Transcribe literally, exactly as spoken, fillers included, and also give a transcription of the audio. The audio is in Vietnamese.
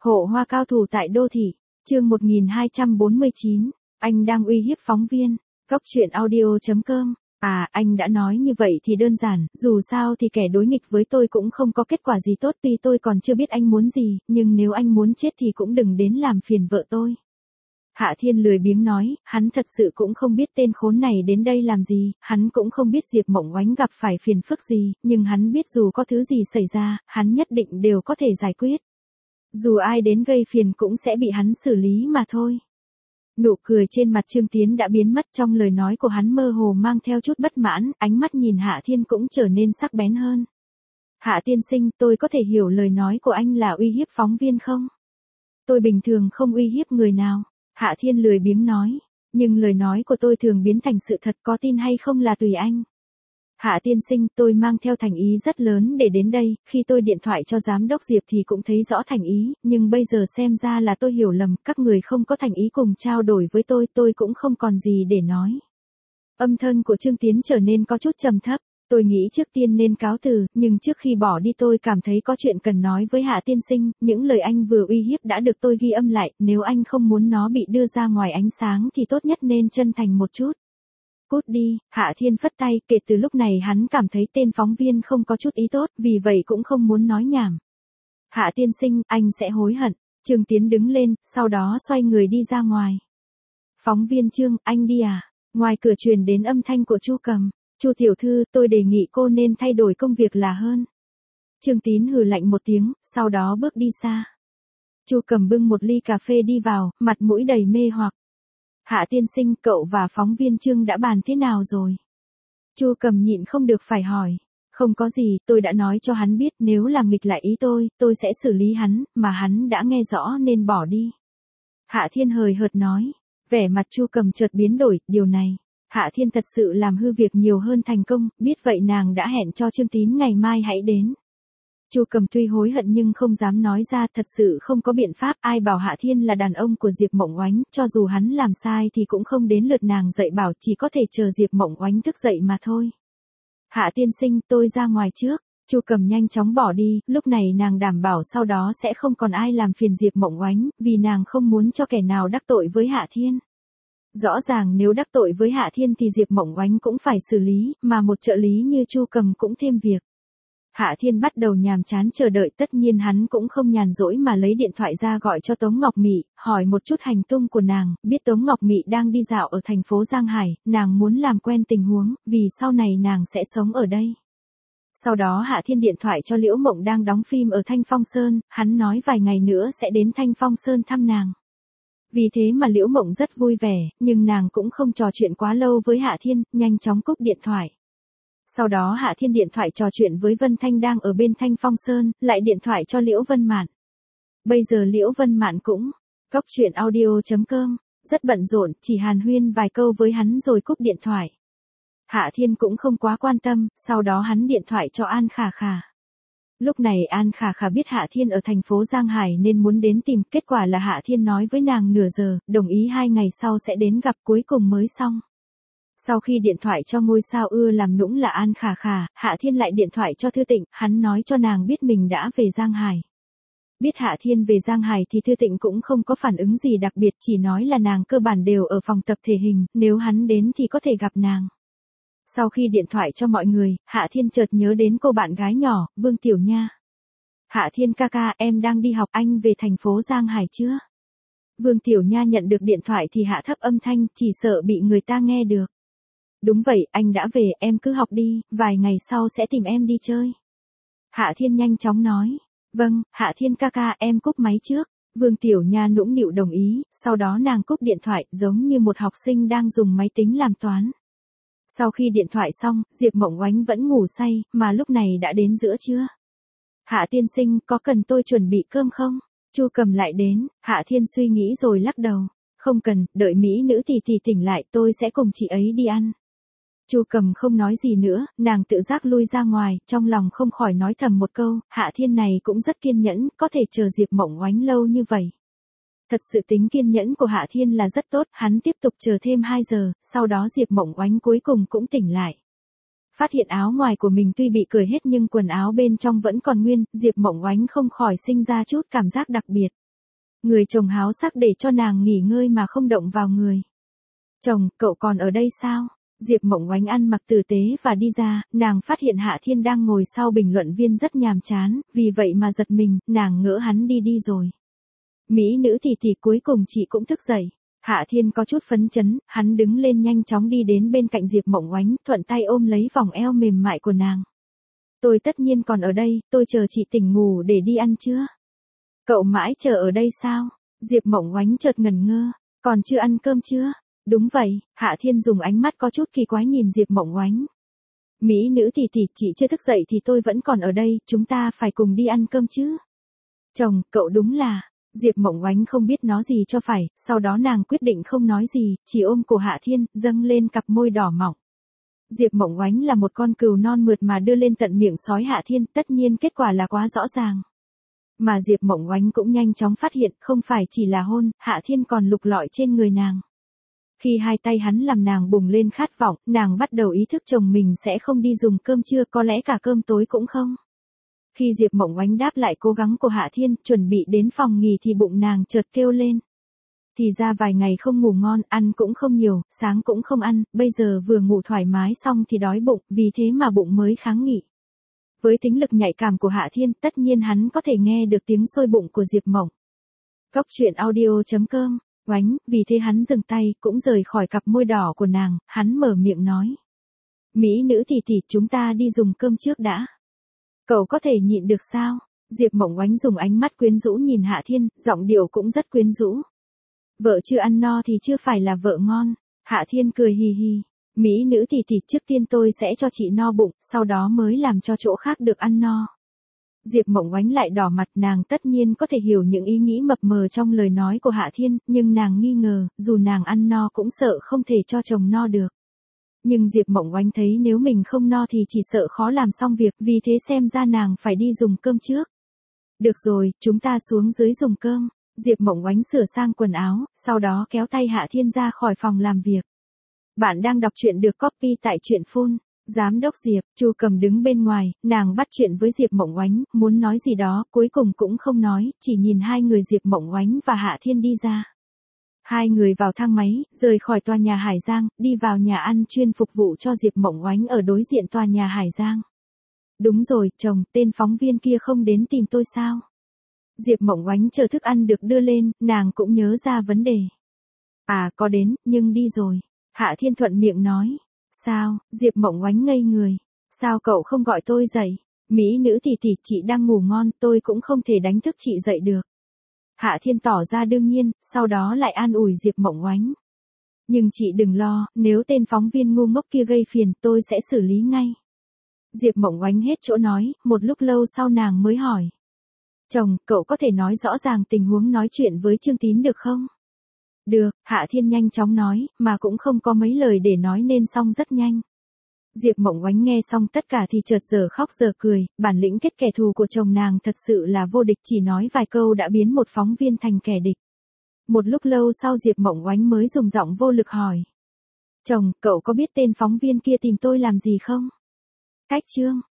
Hộ hoa cao thủ tại đô thị, chương một nghìn hai trăm bốn mươi chín, anh đang uy hiếp phóng viên, góc truyện audio chấm com. À, anh đã nói như vậy thì đơn giản, dù sao thì kẻ đối nghịch với tôi cũng không có kết quả gì tốt, tuy tôi còn chưa biết anh muốn gì, nhưng nếu anh muốn chết thì cũng đừng đến làm phiền vợ tôi. Hạ Thiên lười biếng nói, hắn thật sự cũng không biết tên khốn này đến đây làm gì, hắn cũng không biết Diệp Mộng Oánh gặp phải phiền phức gì, nhưng hắn biết dù có thứ gì xảy ra, hắn nhất định đều có thể giải quyết. Dù ai đến gây phiền cũng sẽ bị hắn xử lý mà thôi. Nụ cười trên mặt Trương Tiến đã biến mất, trong lời nói của hắn mơ hồ mang theo chút bất mãn, ánh mắt nhìn Hạ Thiên cũng trở nên sắc bén hơn. Hạ tiên sinh, tôi có thể hiểu lời nói của anh là uy hiếp phóng viên không? Tôi bình thường không uy hiếp người nào. Hạ Thiên lười biếng nói, nhưng lời nói của tôi thường biến thành sự thật, có tin hay không là tùy anh. Hạ tiên sinh, tôi mang theo thành ý rất lớn để đến đây, khi tôi điện thoại cho giám đốc Diệp thì cũng thấy rõ thành ý, nhưng bây giờ xem ra là tôi hiểu lầm, các người không có thành ý cùng trao đổi với tôi, tôi cũng không còn gì để nói. Âm thanh của Trương Tiến trở nên có chút trầm thấp. Tôi nghĩ trước tiên nên cáo từ, nhưng trước khi bỏ đi tôi cảm thấy có chuyện cần nói với Hạ tiên sinh, những lời anh vừa uy hiếp đã được tôi ghi âm lại, nếu anh không muốn nó bị đưa ra ngoài ánh sáng thì tốt nhất nên chân thành một chút. Cút đi, Hạ Thiên phất tay, kể từ lúc này hắn cảm thấy tên phóng viên không có chút ý tốt, vì vậy cũng không muốn nói nhảm. Hạ tiên sinh, anh sẽ hối hận. Trương Tiến đứng lên, sau đó xoay người đi ra ngoài. Phóng viên Trương, anh đi à? Ngoài cửa truyền đến âm thanh của Chu Cầm. Chu tiểu thư, tôi đề nghị cô nên thay đổi công việc là hơn. Trương Tín hừ lạnh một tiếng, sau đó bước đi xa. Chu Cầm bưng một ly cà phê đi vào, mặt mũi đầy mê hoặc. Hạ tiên sinh, cậu và phóng viên Trương đã bàn thế nào rồi? Chu Cầm nhịn không được phải hỏi. Không có gì, tôi đã nói cho hắn biết nếu làm nghịch lại ý tôi, tôi sẽ xử lý hắn, mà hắn đã nghe rõ nên bỏ đi. Hạ Thiên hời hợt nói. Vẻ mặt Chu Cầm chợt biến đổi, điều này. Hạ Thiên thật sự làm hư việc nhiều hơn thành công, biết vậy nàng đã hẹn cho Trương Tín ngày mai hãy đến. Chu Cầm tuy hối hận nhưng không dám nói ra, thật sự không có biện pháp, ai bảo Hạ Thiên là đàn ông của Diệp Mộng Oánh, cho dù hắn làm sai thì cũng không đến lượt nàng dạy bảo, chỉ có thể chờ Diệp Mộng Oánh thức dậy mà thôi. Hạ tiên sinh, tôi ra ngoài trước. Chu Cầm nhanh chóng bỏ đi, lúc này nàng đảm bảo sau đó sẽ không còn ai làm phiền Diệp Mộng Oánh, vì nàng không muốn cho kẻ nào đắc tội với Hạ Thiên. Rõ ràng nếu đắc tội với Hạ Thiên thì Diệp Mộng Oánh cũng phải xử lý, mà một trợ lý như Chu Cầm cũng thêm việc. Hạ Thiên bắt đầu nhàm chán chờ đợi, tất nhiên hắn cũng không nhàn rỗi mà lấy điện thoại ra gọi cho Tống Ngọc Mị, hỏi một chút hành tung của nàng, biết Tống Ngọc Mị đang đi dạo ở thành phố Giang Hải, nàng muốn làm quen tình huống, vì sau này nàng sẽ sống ở đây. Sau đó Hạ Thiên điện thoại cho Liễu Mộng đang đóng phim ở Thanh Phong Sơn, hắn nói vài ngày nữa sẽ đến Thanh Phong Sơn thăm nàng. Vì thế mà Liễu Mộng rất vui vẻ, nhưng nàng cũng không trò chuyện quá lâu với Hạ Thiên, nhanh chóng cúp điện thoại. Sau đó Hạ Thiên điện thoại trò chuyện với Vân Thanh đang ở bên Thanh Phong Sơn, lại điện thoại cho Liễu Vân Mạn. Bây giờ Liễu Vân Mạn cũng, góc truyện audio chấm com, rất bận rộn, chỉ hàn huyên vài câu với hắn rồi cúp điện thoại. Hạ Thiên cũng không quá quan tâm, sau đó hắn điện thoại cho An Khả Khả. Lúc này An Khả Khả biết Hạ Thiên ở thành phố Giang Hải nên muốn đến tìm, kết quả là Hạ Thiên nói với nàng nửa giờ, đồng ý hai ngày sau sẽ đến gặp, cuối cùng mới xong. Sau khi điện thoại cho ngôi sao ưa làm nũng là An Khả Khả, Hạ Thiên lại điện thoại cho Thư Tịnh, hắn nói cho nàng biết mình đã về Giang Hải. Biết Hạ Thiên về Giang Hải thì Thư Tịnh cũng không có phản ứng gì đặc biệt, chỉ nói là nàng cơ bản đều ở phòng tập thể hình, nếu hắn đến thì có thể gặp nàng. Sau khi điện thoại cho mọi người, Hạ Thiên chợt nhớ đến cô bạn gái nhỏ, Vương Tiểu Nha. Hạ Thiên ca ca, em đang đi học, anh về thành phố Giang Hải chưa? Vương Tiểu Nha nhận được điện thoại thì hạ thấp âm thanh, chỉ sợ bị người ta nghe được. Đúng vậy, anh đã về, em cứ học đi, vài ngày sau sẽ tìm em đi chơi. Hạ Thiên nhanh chóng nói. Vâng, Hạ Thiên ca ca, em cúp máy trước. Vương Tiểu Nha nũng nịu đồng ý, sau đó nàng cúp điện thoại, giống như một học sinh đang dùng máy tính làm toán. Sau khi điện thoại xong, Diệp Mộng Oánh vẫn ngủ say, mà lúc này đã đến giữa trưa. Hạ tiên sinh, có cần tôi chuẩn bị cơm không? Chu Cầm lại đến, Hạ Thiên suy nghĩ rồi lắc đầu. Không cần, đợi mỹ nữ tỷ tỷ tỉnh lại tôi sẽ cùng chị ấy đi ăn. Chu Cầm không nói gì nữa, nàng tự giác lui ra ngoài, trong lòng không khỏi nói thầm một câu, Hạ Thiên này cũng rất kiên nhẫn, có thể chờ Diệp Mộng Oánh lâu như vậy. Thật sự tính kiên nhẫn của Hạ Thiên là rất tốt, hắn tiếp tục chờ thêm hai giờ, sau đó Diệp Mộng Oánh cuối cùng cũng tỉnh lại. Phát hiện áo ngoài của mình tuy bị cởi hết nhưng quần áo bên trong vẫn còn nguyên, Diệp Mộng Oánh không khỏi sinh ra chút cảm giác đặc biệt. Người chồng háo sắc để cho nàng nghỉ ngơi mà không động vào người. Chồng, cậu còn ở đây sao? Diệp Mộng Oánh ăn mặc tử tế và đi ra, nàng phát hiện Hạ Thiên đang ngồi sau bình luận viên rất nhàm chán, vì vậy mà giật mình, nàng ngỡ hắn đi đi rồi. Mỹ nữ thì thì cuối cùng chị cũng thức dậy. Hạ Thiên có chút phấn chấn, hắn đứng lên nhanh chóng đi đến bên cạnh Diệp Mộng Oánh, thuận tay ôm lấy vòng eo mềm mại của nàng. Tôi tất nhiên còn ở đây, tôi chờ chị tỉnh ngủ để đi ăn chưa? Cậu mãi chờ ở đây sao? Diệp Mộng Oánh chợt ngẩn ngơ, còn chưa ăn cơm chưa? Đúng vậy, Hạ Thiên dùng ánh mắt có chút kỳ quái nhìn Diệp Mộng Oánh. Mỹ nữ tỷ tỷ, chị chưa thức dậy thì tôi vẫn còn ở đây, chúng ta phải cùng đi ăn cơm chứ? Chồng, cậu đúng là... Diệp Mộng Oánh không biết nói gì cho phải, sau đó nàng quyết định không nói gì, chỉ ôm cổ Hạ Thiên, dâng lên cặp môi đỏ mọng. Diệp Mộng Oánh là một con cừu non mượt mà đưa lên tận miệng sói Hạ Thiên, tất nhiên kết quả là quá rõ ràng. Mà Diệp Mộng Oánh cũng nhanh chóng phát hiện, không phải chỉ là hôn, Hạ Thiên còn lục lọi trên người nàng. Khi hai tay hắn làm nàng bùng lên khát vọng, nàng bắt đầu ý thức chồng mình sẽ không đi dùng cơm trưa, có lẽ cả cơm tối cũng không. Khi Diệp Mộng Oánh đáp lại cố gắng của Hạ Thiên, chuẩn bị đến phòng nghỉ thì bụng nàng chợt kêu lên. Thì ra vài ngày không ngủ ngon, ăn cũng không nhiều, sáng cũng không ăn, bây giờ vừa ngủ thoải mái xong thì đói bụng, vì thế mà bụng mới kháng nghị. Với tính lực nhạy cảm của Hạ Thiên, tất nhiên hắn có thể nghe được tiếng sôi bụng của Diệp Mộng. Cốc truyện audio chấm com, Oánh, vì thế hắn dừng tay, cũng rời khỏi cặp môi đỏ của nàng, hắn mở miệng nói. Mỹ nữ thì thì chúng ta đi dùng cơm trước đã. Cậu có thể nhịn được sao? Diệp Mộng Oánh dùng ánh mắt quyến rũ nhìn Hạ Thiên, giọng điệu cũng rất quyến rũ. Vợ chưa ăn no thì chưa phải là vợ ngon. Hạ Thiên cười hì hì. Mỹ nữ thì thì trước tiên tôi sẽ cho chị no bụng, sau đó mới làm cho chỗ khác được ăn no. Diệp Mộng Oánh lại đỏ mặt, nàng tất nhiên có thể hiểu những ý nghĩ mập mờ trong lời nói của Hạ Thiên, nhưng nàng nghi ngờ, dù nàng ăn no cũng sợ không thể cho chồng no được. Nhưng Diệp Mộng Oánh thấy nếu mình không no thì chỉ sợ khó làm xong việc, vì thế xem ra nàng phải đi dùng cơm trước. Được rồi, chúng ta xuống dưới dùng cơm. Diệp Mộng Oánh sửa sang quần áo, sau đó kéo tay Hạ Thiên ra khỏi phòng làm việc. Bạn đang đọc truyện được copy tại truyện phun. Giám đốc Diệp, Chu Cầm đứng bên ngoài, nàng bắt chuyện với Diệp Mộng Oánh, muốn nói gì đó, cuối cùng cũng không nói, chỉ nhìn hai người Diệp Mộng Oánh và Hạ Thiên đi ra. Hai người vào thang máy, rời khỏi tòa nhà Hải Giang, đi vào nhà ăn chuyên phục vụ cho Diệp Mộng Oánh ở đối diện tòa nhà Hải Giang. Đúng rồi, chồng, tên phóng viên kia không đến tìm tôi sao? Diệp Mộng Oánh chờ thức ăn được đưa lên, nàng cũng nhớ ra vấn đề. À, có đến, nhưng đi rồi. Hạ Thiên thuận miệng nói. Sao? Diệp Mộng Oánh ngây người. Sao cậu không gọi tôi dậy? Mỹ nữ thì thì chị đang ngủ ngon, tôi cũng không thể đánh thức chị dậy được. Hạ Thiên tỏ ra đương nhiên, sau đó lại an ủi Diệp Mộng Oánh. Nhưng chị đừng lo, nếu tên phóng viên ngu ngốc kia gây phiền, tôi sẽ xử lý ngay. Diệp Mộng Oánh hết chỗ nói, một lúc lâu sau nàng mới hỏi. Chồng, cậu có thể nói rõ ràng tình huống nói chuyện với Trương Tín được không? Được, Hạ Thiên nhanh chóng nói, mà cũng không có mấy lời để nói nên xong rất nhanh. Diệp Mộng Oánh nghe xong tất cả thì chợt giờ khóc giờ cười, bản lĩnh kết kẻ thù của chồng nàng thật sự là vô địch, chỉ nói vài câu đã biến một phóng viên thành kẻ địch. Một lúc lâu sau Diệp Mộng Oánh mới dùng giọng vô lực hỏi. Chồng, cậu có biết tên phóng viên kia tìm tôi làm gì không? Cách chương.